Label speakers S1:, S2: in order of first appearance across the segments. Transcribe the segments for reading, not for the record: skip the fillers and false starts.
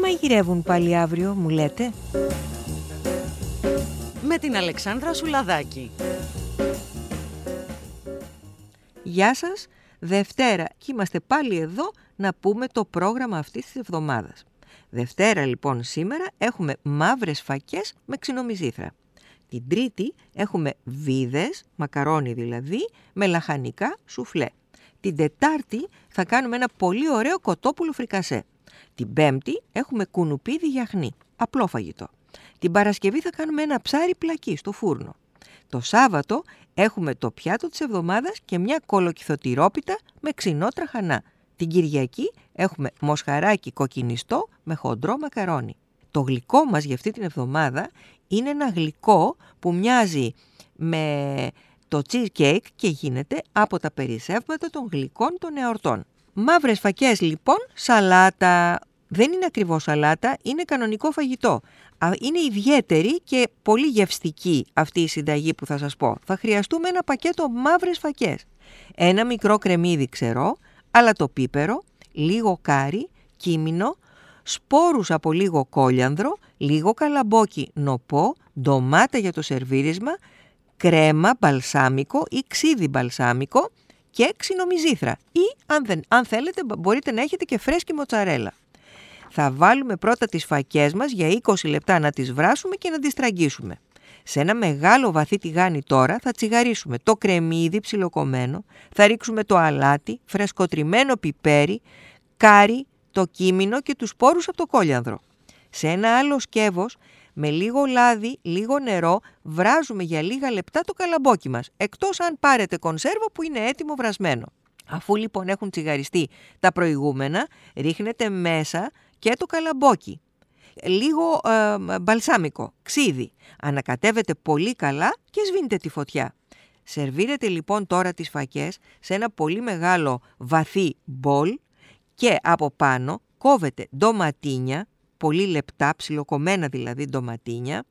S1: μαγειρεύουν πάλι αύριο, μου λέτε?
S2: Με την Αλεξάνδρα Σουλαδάκη.
S1: Γεια σας, Δευτέρα και είμαστε πάλι εδώ να πούμε το πρόγραμμα αυτής της εβδομάδας. Δευτέρα λοιπόν σήμερα έχουμε μαύρες φακές με ξινομυζήθρα. Την Τρίτη έχουμε βίδες, μακαρόνι δηλαδή, με λαχανικά σουφλέ. Την Τετάρτη θα κάνουμε ένα πολύ ωραίο κοτόπουλο φρικασέ. Την Πέμπτη έχουμε κουνουπίδι γιαχνί, απλό φαγητό. Την Παρασκευή θα κάνουμε ένα ψάρι πλακί στο φούρνο. Το Σάββατο έχουμε το πιάτο της εβδομάδας και μια κολοκυθοτηρόπιτα με ξινό τραχανά. Την Κυριακή έχουμε μοσχαράκι κοκκινιστό με χοντρό μακαρόνι. Το γλυκό μας για αυτή την εβδομάδα είναι ένα γλυκό που μοιάζει με το cheesecake και γίνεται από τα περισσεύματα των γλυκών των εορτών. Μαύρες φακές λοιπόν, σαλάτα. Δεν είναι ακριβώς σαλάτα, είναι κανονικό φαγητό. Είναι ιδιαίτερη και πολύ γευστική αυτή η συνταγή που θα σας πω. Θα χρειαστούμε ένα πακέτο μαύρες φακές. Ένα μικρό κρεμμύδι ξερό, αλατοπίπερο, λίγο κάρι, κίμινο, σπόρους από λίγο κόλιανδρο, λίγο καλαμπόκι νοπό, ντομάτα για το σερβίρισμα, κρέμα μπαλσάμικο ή ξύδι μπαλσάμικο και ξινομυζήθρα. Ή αν θέλετε μπορείτε να έχετε και φρέσκι μοτσαρέλα. Θα βάλουμε πρώτα τις φακές μας για 20 λεπτά να τις βράσουμε και να τις στραγγίσουμε. Σε ένα μεγάλο βαθύ τηγάνι τώρα θα τσιγαρίσουμε το κρεμμύδι ψιλοκομμένο, θα ρίξουμε το αλάτι, φρεσκοτριμμένο πιπέρι, κάρι, το κίμινο και τους σπόρους από το κόλιανδρο. Σε ένα άλλο σκεύος με λίγο λάδι, λίγο νερό βράζουμε για λίγα λεπτά το καλαμπόκι μας, εκτός αν πάρετε κονσέρβα που είναι έτοιμο βρασμένο. Αφού λοιπόν έχουν τσιγαριστεί τα προηγούμενα, ρίχνετε μέσα και το καλαμπόκι. Λίγο μπαλσάμικο, ξύδι. Ανακατεύετε πολύ καλά και σβήνετε τη φωτιά. Σερβίρετε λοιπόν τώρα τις φακές σε ένα πολύ μεγάλο βαθύ μπολ και από πάνω κόβετε ντοματίνια, πολύ λεπτά, ψιλοκομμένα δηλαδή ντοματίνια,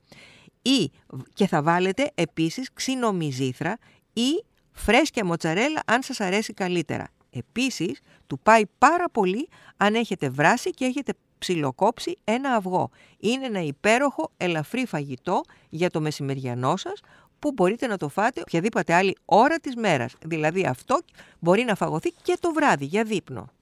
S1: και θα βάλετε επίσης ξινομυζήθρα ή φρέσκια μοτσαρέλα αν σας αρέσει καλύτερα. Επίσης, του πάει πάρα πολύ αν έχετε βράσει και έχετε ψιλοκόψει ένα αυγό. Είναι ένα υπέροχο ελαφρύ φαγητό για το μεσημεριανό σας που μπορείτε να το φάτε οποιαδήποτε άλλη ώρα της μέρας. Δηλαδή αυτό μπορεί να φαγωθεί και το βράδυ για δείπνο.